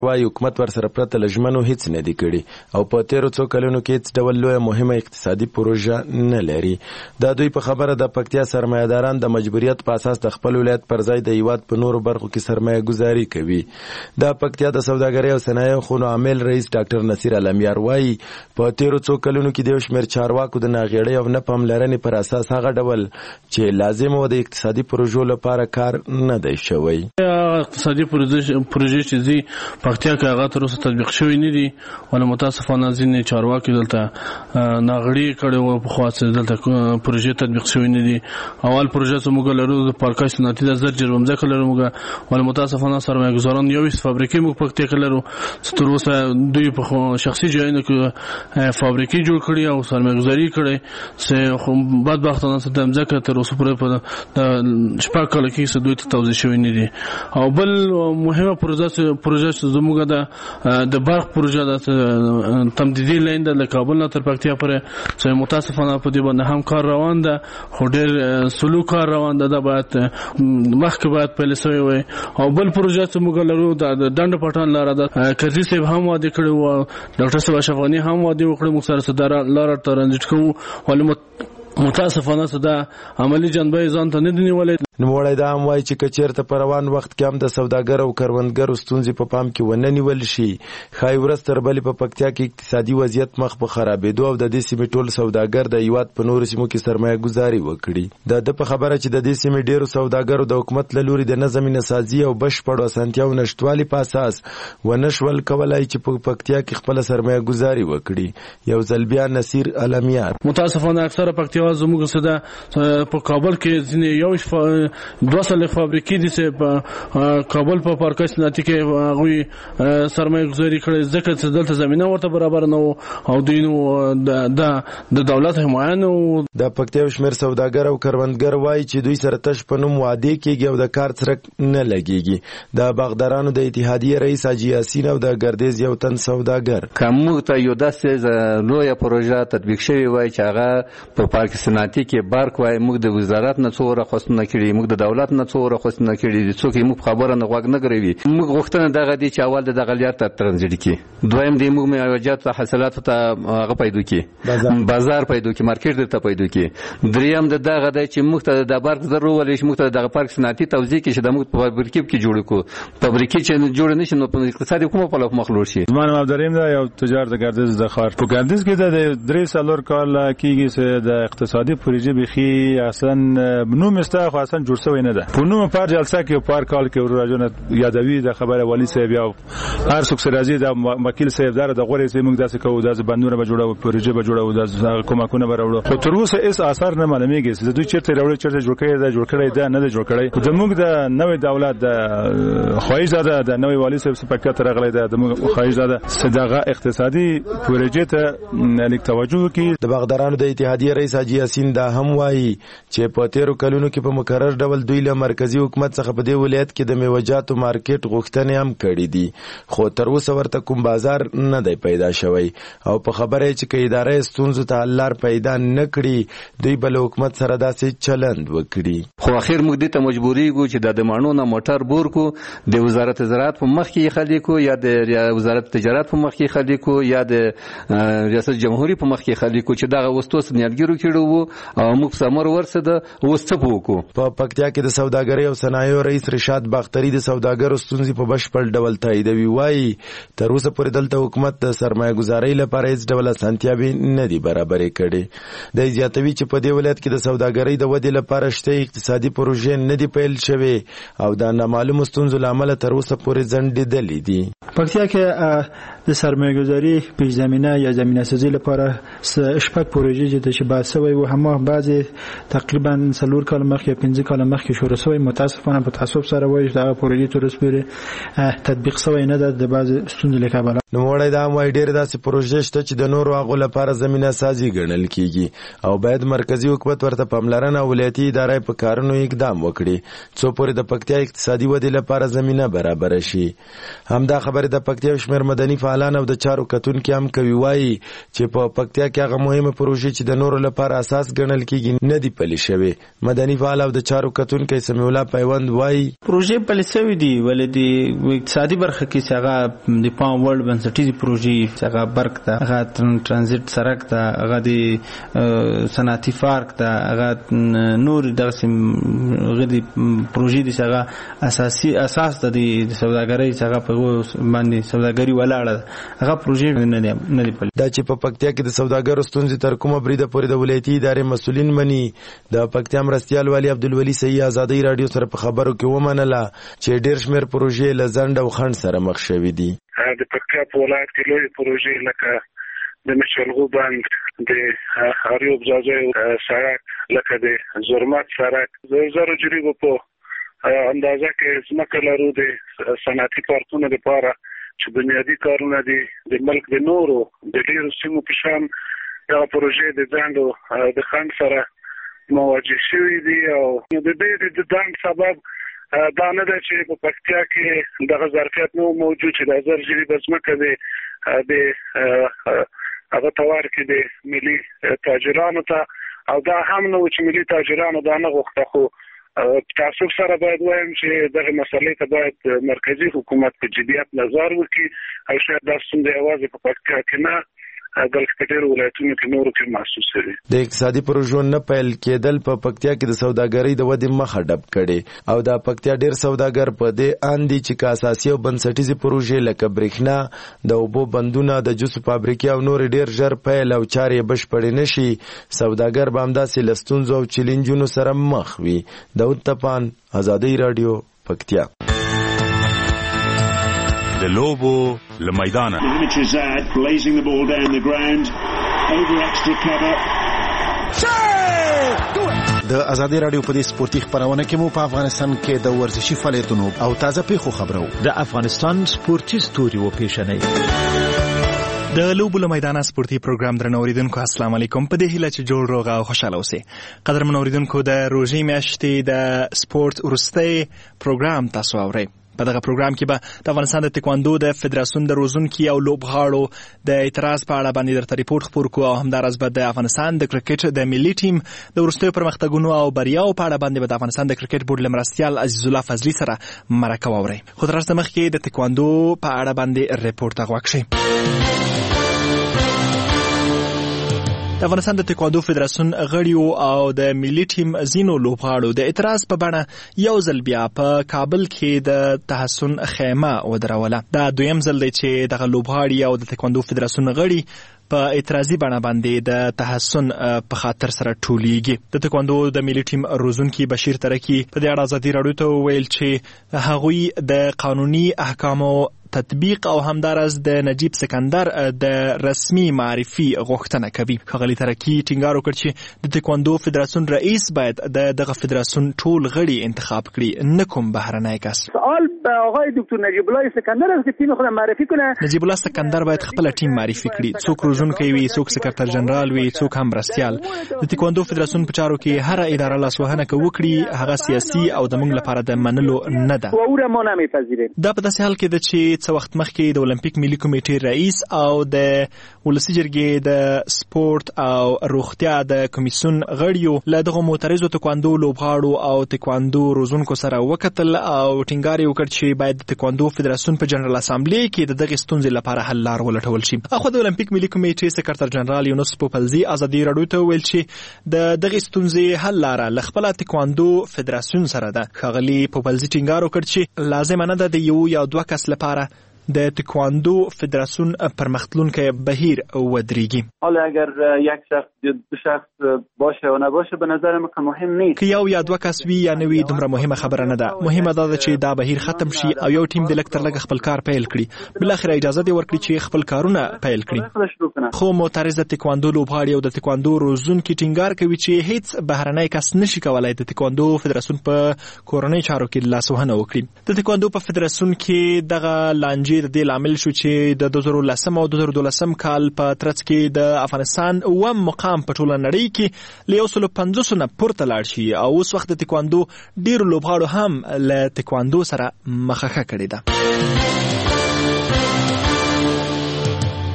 وايي حکومت ورسره پرته له ژمنو هیڅ نه دي کړي او په تیرو څو کلونو کې هیڅ ډول لویه مهمه اقتصادي پروژه نه لري. دا دوی په خبره د پکتیا سرمایه‌داران د مجبوریت په اساس د خپل ولایت پر ځای د هیواد په نورو برخو کې سرمایه ګذاري کوي. د پکتیا د سوداګرۍ او صنایعو خونو عامل رئیس ډاکټر نصیر علمیار وايي په تیرو څو کلونو کې د یو شمېر چارواکو د ناغېړۍ او نه پاملرنې پر اساس هغه ډول چې لازم و د اقتصادي پروژو لپاره کار نه دی شوی. اقتصادي پروژې چې دي پکتیا کې هغه تر اوسه تطبیق شوی نه دي، ولې متاسفانه ځینې چارواکي دلته ناغړي کړي وو په خوا چې دلته پروژې تطبیق شوی نه دي. اول پروژه چې موږ لرو د پارکاش صنعتي د زر جرم ځکه لرو موږ، ولې متاسفانه سرمایه ګزاران یو فابریکې موږ پکتیا کې لرو چې تر اوسه دوی په شخصي ځایونو کې فابریکې جوړ کړي او سرمایه گذاري کړي چې بدبختانه ستم ځکه تر اوسه پورې په شپږ کال کې دوی ته توضیح شوی نه دي. او بل مهمه پروژه چې زموږ د برق پروژه د تمدیدي لاین د کابل نه تر پکتیا پورې چې متاسفانه په دې باندې هم کار روان ده، خو ډېر سلو کار روان ده، دا باید مخکې باید پیل شوی وي. او بل پروژه چې موږ لرو د ډنډ پټان لاره ده، قاضي صاحب هم وعده کړی و، ډاکټر صاحب اشرف غني هم وعده وکړي موږ سره صدر لاره ترانزیت کوو، ولې متاسفانه صدا عملی جنبه ځان ته نه دی نیولې. نوموړی دا هم وایي چې که چېرته په روان وخت کې هم د سوداګر او کروندګرو ستونزې په پام کې ونه نیول شي، ښایي ورځ تر بلې په پکتیا کې اقتصادي وضعیت مخ په خرابېدو او د دې سیمې ټول سوداګر د هیواد په نورو سیمو کې سرمایه ګذاري وکړي. د ده په خبره چې د دې سیمې ډېرو سوداګرو د حکومت له لوري د نظم نسازي او بشپړو اسانتیاو نشتوالي په اساس ونه شول کولی چې په پکتیا کې خپله سرمایه ګذاري وکړي. یو ځل بیا نصیر علمیار: متاسفانه اکثره پکتیا زموږ سره په کابل کې ځینې یو 200 فابریکې دي چې په کابل په پارکاش صنعتي کې هغوی سرمایه ګذاري کړې ځکه چې دلته زمینه ورته برابر نه و او دوی نو د دولت حمایه نه و. د پکتیا شمېر سوداګر او کروندګر وایي چې دوی سره تش په نوم وعدې کېږي او د کار څرک نه لګېږي. د باغدارانو د اتحادیې رئیس حاجي یاسین او د ګردیز یو تن سوداګر: که موږ ته یو داسې لویه پروژه تطبیق شوې وای چې هغه په پارک صنعتي کې برق وای، موږ د وزارت نه څو راخواستونه کړي، موږ د دولت نه څو راخواستونه کړي دي، څوک یې موږ خبره نه غوږ نه ګروي. موږ غوښتنه دغه دي چې اول د دغه لار ته ترانزیت کړي، دویم د موږ میوجات او حاصلاتو ته هغه پیدا کړي، بازار پیدا کړي، مارکیټ درته پیدا کړي. دریم د دغه دی چې موږ ته د برق ضرورت ولې چې موږ ته دغه پارک صنعتي توزیع کړي چې د موږ په فابریکې کې جوړ کړو. فابریکې چې جوړ نه شي نو په اقتصادي کومه په لور مخ لور شي. زما نوم عبدالرحیم دی، یو تجار د ګردیز د ښار. په ګردیز کې د 3 کال کېږي چې د اقتصادي پروژې بخي اصلا نوم استه خو اصلا جوړ شوی نه ده. په نوم پر جلسه کې پر کال کې ورجن یادوي د خبره والی صاحب یا هر څوک سره راځي د وکیل صاحب دار د غوړې چې موږ داسې کوو، د بندونه به جوړو، پروژې به جوړو، د کومکونه به راوړو. خو تر اوسه هیڅ اثر نه معلومیږي چې دوی چیرته راوړي، چیرته جوړ کړي ده نه ده جوړ کړي. د موږ د نوې دولت د خواهش زده د نوې والی صاحب سپکه تر غلې ده، د موږ خواهش زده صدقه اقتصادي پروژې ته لیک توجه کوي. د باغدارانو د اتحادیې رئیس حاجي یاسین دا هم وایي چې په تیرو کلونو کې په مکرر ډول دوی له مرکزی حکومت څخه په دې ولایت کې د میوجاتو مارکیټ غوښتنې هم کړې دي، خو تر اوسه ورته کوم بازار نه دی پیدا شوی. او په خبره چې که اداره ستونزو ته حل لار پیدا نه کړي، دوی به له حکومت سره داسې چلند وکړي. خو اخر موږ دې ته مجبوریږو چې د ماڼو نه موټر بور کو، د وزارت زراعت په مخ کې خلي کو، یا د وزارت تجارت په مخ کې خلي کو، یا د ریاست جمهوریت په مخ کې خلي کو چې دغه وستوس نیالګیرو کړو او موږ سمور ورسده وستپو کو. په پکتیا کې د سوداګرۍ او صنایعو رئیس رشاد باختری د سوداګرو ستونزې په بشپړ ډول تاییدوي. وایي تر اوسه پورې دلته حکومت د سرمایه ګذارۍ لپاره هیڅ ډول اسانتیاوې نه دي برابرې کړې. دی زیاتوي چې په دې ولایت کې د سوداګرۍ د ودې لپاره شته اقتصادي پروژې نه دي پیل شوې او د نامعلومو ستونزو له امله تر اوسه پورې ځنډېدلې دي. پکتیا کې د سرمایه ګذاري پیش زمینه یا زمینه سازی لپاره شپږ پروژې چې بحث شوی و، همه بعضی تقریبا 4 کال مخکې 5 کال مخکې شروع شوی. متاسفانه په تعصب سره وایي چې دا پروژې تر اوسه پورې تطبیق شوی نه ده د بعضی ستونزو له کبله. نوموړی دا هم وایي ډېرې داسې پروژې شته چې د نورو هغو لپاره زمینه سازي ګڼل کېږي او باید مرکزي حکومت ورته پاملرنه او ولایتي ادارې په کارونو اقدام وکړي څو پورې د پکتیا اقتصادي ودې لپاره زمینه برابره شي. همدا خبرې د پکتیا شمېر مدني فعالان او د چارو کتونکي هم کوي وایي چې په پکتیا کې هغه مهمه پروژې چې د نورو لپاره اساس ګڼل کیږي نه دي پلي شوې. مدني فعال او د چارو کتونکي سمیع الله پیوند وایي پروژې پلي شوې دي ولې د اقتصادي برخه کې چې هغه د پام وړ بنسټیزې پروژې چې هغه برق ته، هغه ترانزیت سرک ته، هغه د صنعتي پارک ته، هغه نور دغسې غدي پروژې دي چې هغه اساس د سوداګرۍ چې هغه په باندې سوداګري ولاړه هغه پروژې نه دي پلي. دا چې په پکتیا کې د سوداګرو ستونزې تر کومه بریده پورې د ولایتي ادارې مسؤلین مني. د پکتیا مرستیال والي عبدالولي صحیح ازادۍ راډیو سره په خبرو کې ومنله چې ډېر شمېر پروژې له ځنډ او خنډ سره مخ شوي دي. د پکتیا په ولایت کې لویې پروژې لکه د مشلغو بند، د اریوب ځاځی سړک، لکه د زرمت سړک، د زرو جریبو په اندازه کې ځمکه لرو د صنعتي پارکونو لپاره چې بنیادي کارونه دي د ملک د نورو د ډېرو سیمو په شان دغه پروژې د ځنډ او د خنډ سره مواجه شوي دي. او د دې د ځنډ سبب دا نه ده چې په پکتیا کې دغه ظرفیت نو موجود چې د 1000 جریبه ځمکه د هغه توار کې د ملي تاجرانو ته، او دا هم نو چې ملي تاجرانو دا نه غوښته. خو تاسو سره باید وایم چې دغه مسلې ته باید مرکزی حکومت په جدیت نظر وکړي او شاید دا ستونزه یوازې په پکتیا کې نه بلکې په ډېرو ولایتونو کې نورو کې محسوس دي. د اقتصادي پروژو نه پیل کېدل په پکتیا کې د سوداګرۍ د ودې مخه ډب کړي او د پکتیا ډېر سوداګر په دې اندي چې که اساسي او بنسټیزې پروژې لکه برېښنا، د اوبو بندونه، د جوسو فابریکې او نور ډېر ژر پیل او چارې بشپړې نشي، سوداګر به همداسې له ستونزو او چیلنجونو سره مخ وي. داود تپان، ازادۍ راډیو، پکتیا. د لوبو له میدانه د ازادي رادیو په دې سپورتي خبرونه کې مو په افغانستان کې د ورزشي فعالیتونو او تازه پیښو خبرو د افغانستان سپورتي ستوري و پیښنې د لوبو له میدانه سپورتي پروګرام درنوریدونکو السلام علیکم. په دې هیله چې جوړ روغ او خوشاله اوسئ. قدرمن اوریدونکو د روژې میاشتې د سپورت وروستی پروګرام تاسو اورئ. په دغه پروګرام کې به د افغانستان د تکواندو د فدراسیون د روزونکي او لوبغاړو د اعتراض په اړه باندې درته ریپورت خپور کوو او همداراز به د افغانستان د کرکټ د ملي ټیم د وروستیو پرمختګونو او بریاو په اړه باندې به د افغانستان د کرکټ بورډ له مرستیال عزیز الله فضلي سره مرکه واورئ. خو تر هغه مخکې د تکواندو په اړه باندې ریپورت غوږ شئ. د افغانستان د تکواندو فدراسیون غړیو او د ملي ټیم ځینو لوبغاړو د اعتراض په بڼه یو ځل بیا په کابل کې د تحسن خیمه ودروله. دا دویم ځل دی چې دغه لوبغاړي او د تکواندو فدراسیون غړي په اعتراضي بڼه باندې د تحسن په خاطر سره ټولیږي. د تکواندو د ملي ټیم روزونکي بشیر ترکی په دې اړه ازادي راډیو ته وویل چې هغوی د قانوني احکامو تطبیق او همداراز د نجیب سکندر د رسمي معرفي غوښتنه کوي. ښاغلي ترکی ټینګار وکړ چې د تکواندو فدراسیون رئیس باید دغه فدراسیون ټول غړي انتخاب کړي، نه کوم بهرنی کس. سوال به آقای دکتر نجیب الله سکندر است که تیم خود معرفی کنه. نجیب الله سکندر باید خپل ټیم معرفي کړي، څوک روزونکی وي، څوک سکرټر جنرال وي، څوک هم مرستیال. د تکواندو فدراسیون په چارو کې هر اداره لاسوهنه وکړي، هغه سیاسي او د موږ لپاره د منلو نه ده. او ما نمیپذیریم. دا په داسې حال کې ده چې څه وخت مخکې د اولمپیک ملي کمیټې رئیس او د ولسي جرګې د سپورت او روغتیا د کمیسیون غړیو له دغه معترضو تکواندو لوبغاړو او تکواندو روزونکو سره وکتل او ټینګار یې وکړ چې باید د تکواندو فدراسیون په جنرال اسامبلی کې د دغه ستونزې لپاره حل لار ولټول شي. اخو د اولمپیک ملي کمیټې سکرټر جنرال یونس پوپلزي ازادي راډیو ته ویل چې د دغه ستونزې حل لار له خپل تکواندو فدراسیون سره ده. ښاغلي پوپلزي ټینګار وکړ چې لازم نه ده د یو یا دوه کس لپاره د تکواندو فدراسیون پرمختلونکي بهیر ودرېږي. حالا اگر یک شخص یا دو شخص باشه و نباشه به نظر من مهم نیست. که یو یا دوه کس وي یا نه وي دومره مهمه خبره نه ده. مهمه دا ده چې دا بهیر ختم شي او یو ټیم د لږ تر لږه خپل کار پیل کړي. بلاخره اجازه دې ورکړي چې خپل کارونه پیل کړي. خو معترض د تکواندو لوبغاړي او د تکواندو روزونکي ټینګار کوي چې هیڅ بهرنی کس نشي کولای د تکواندو فدراسیون په کورنۍ چارو کې لاسوهنه وکړي. د تکواندو په فدراسیون کې دغه لانجې د دې لامل شو چې د 2010 او 2012 کال په ترڅ کې د افغانستان اوم مقام په ټوله نړۍ کې له 150 نه پورته لاړ شي او اوس وخت د تکواندو ډیرو لوبغاړو هم له تکواندو سره مخه کړې ده.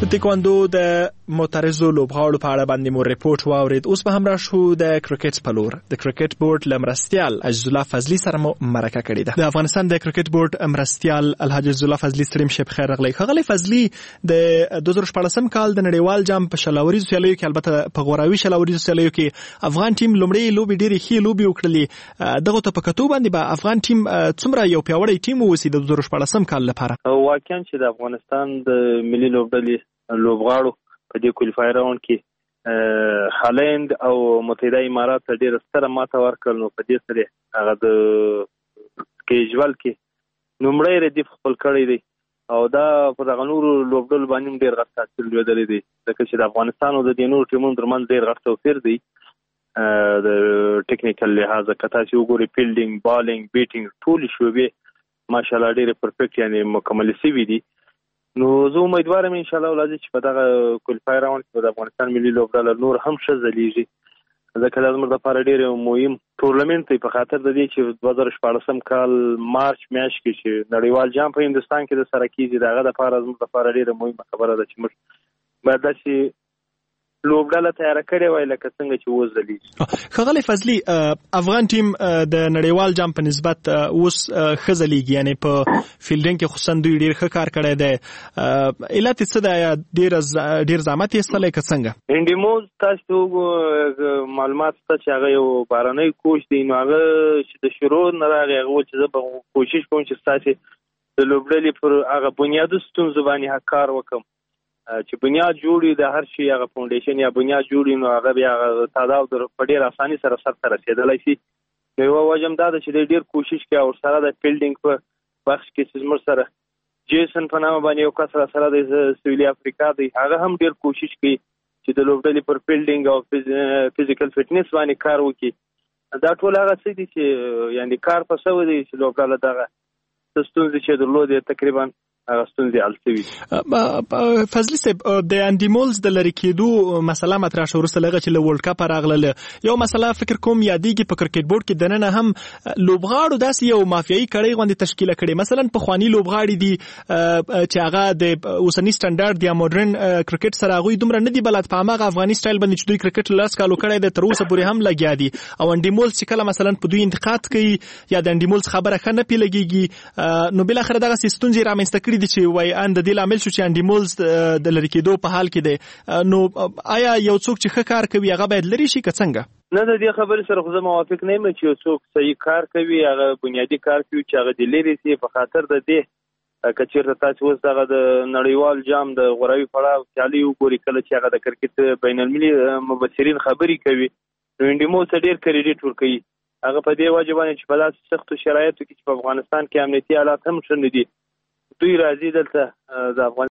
د تکواندو د معترضو لوبغاړو په اړه باندې مو ریپورت واورید. اوس به هم راشو د کرکټ په لور. د کرکټ بورډ لمرستیال عزیز الله فضلی سره مو مرکه کړې ده. د افغانستان د کرکټ بورډ مرستیال الحاج عزیز الله فضلی ستړي شه بخیر راغلی. ښاغلی فضلی، د 2014 کال د نړیوال جام په شلاوريزو سیالیو کې، البته په غوراوي شلاوريزو سیالیو کې افغان ټیم لومړی لوبي ډېرې ښې لوبي وکړلې. دغه ته په کتو باندې به افغان ټیم څومره یو پیاوړی ټیم ووسی د 2014 کال لپاره؟ واقعا چې د افغانستان د ملي لوبډلې لوبغاړو په دې کوالیفایر راوند کې هالند او متحده امارات ته ډېره ستره ماته ورکړل. نو په دې سره هغه د کیجوال کې لومړی ردیف خپل کړی دی او دا په دغه نورو لوبډلو باندې ډېر غټ تاثیر لرلی دی، ځکه چې د افغانستان او د دې نورو ټیمونو ترمنځ ډېر غټ توپیر دی د ټیکنیکل لحاظه. که تاسې وګورئ فیلډینګ، بالینګ، بیټینګ ټولې شعبې ماشاءالله ډېرې پرفیکټ یعنې مکمل شوي دي. نو زه امیدوارم ان شاء الله ولادي چې په دغه کوالیفایر راوند کې د افغانستان ملي لوبډله نور هم ښه ځلیږي، ځکه دا زموږ لپاره ډېر مهم تورنمنت دی په خاطر د دې چې 2014 کال مارچ میاشت کې چې نړیوال جام په هندوستان کې د سره کېږي. د هغه لپاره زموږ لپاره ډېره مهمه خبره ده چې موږ باید داسې لوبډله تیاره کړې وای لکه څنګه چې اوس ځلیږي. ښاغلی فضلي، افغان ټیم د نړیوال جام په نسبت اوس ښه ځلیږي، یعنې په فیلډینګ کې خصوصا دوی ډېر ښه کار کړی دی. علت یې څه دی؟ ډېر زحمت یې ایستلی که څنګه؟ انډیموز تاسو معلومات شته چې هغه یو بهرنی کوچ دی، نو هغه چې د شروع نه راغی هغه وویل چې زه به کوشش کوم چې ستاسې د لوبډلې پر هغه بنیادي ستونزو باندې کار وکړم چې بنیاد جوړي د هر شي هغه فاونډیشن یا بنیاد جوړي نو هغه بیا تعداد په ډېر اساني سره سرته رسېدلی شي. یوه وجه هم دا ده چې ډېر کوشش کوي او سره د فیلډینګ په بخش کې چې زموږ سره جیسن په نامه باندې یو کس سره د سویلي افریقا دی، هغه هم ډېر کوشش کوي چې د لوبډلې پر فیلډینګ او فزیکل فټنس باندې کار وکړي. دا ټول هغه څه دي چې یعنې کار په سوی دی چې لوبډله دغه ستونزې چې درلودې تقریبا هغه ستونزې حل شوي. فضلي صاحب، د انډیمولز د لرې کېدو مسله مطرح شوه وروسته له هغه چې له ورلډ کپ راغله. یو مسله فکر کوم یادېږي په کرکټ بورډ کې دننه هم لوبغاړو داسې یو مافیایي کړۍ غوندې تشکیله کړې. مثلا پخواني لوبغاړي دي چې هغه د اوسني سټنډارډ یا مډرن کرکټ سره هغوی دومره نه دي بلد په هماغه افغاني سټایل باندې چې دوی کرکټ 10 کالو کړی دی تر اوسه پورې هم لګیا دي. او انډیمولز چې کله مثلا په دوی انتقاد کوي یا د انډیمولز خبره ښه نه پې لګېږي، نو بالاخره دغسې ستونزې رامنځته کړي دي چې وایي ان د دې لامل شو چې انډیمولز د لرې کېدو په حال کې دی. نو آیا یو څوک چې ښه کار کوي هغه باید لرې شي که څنګه؟ نه، د دې خبرې سره خو زه موافق نه یم چې یو څوک صحیح کار کوي هغه بنیادي کار کوي چې هغه دې لرې شي. په خاطر د دې که چېرته تاسې اوس دغه د نړیوال جام د غوراوي پړاو سیالي وګورئ، کله چې هغه د کرکټ بین المللي مبصرین خبرې کوي نو انډیمولز ته ډېر کریډیټ ورکوي. هغه په دې وجه باندې چې په داسې سختو شرایطو کې چې په افغانستان کې امنیتي حالات هم ښه نه دي، دوی راځي دلته د افغانستان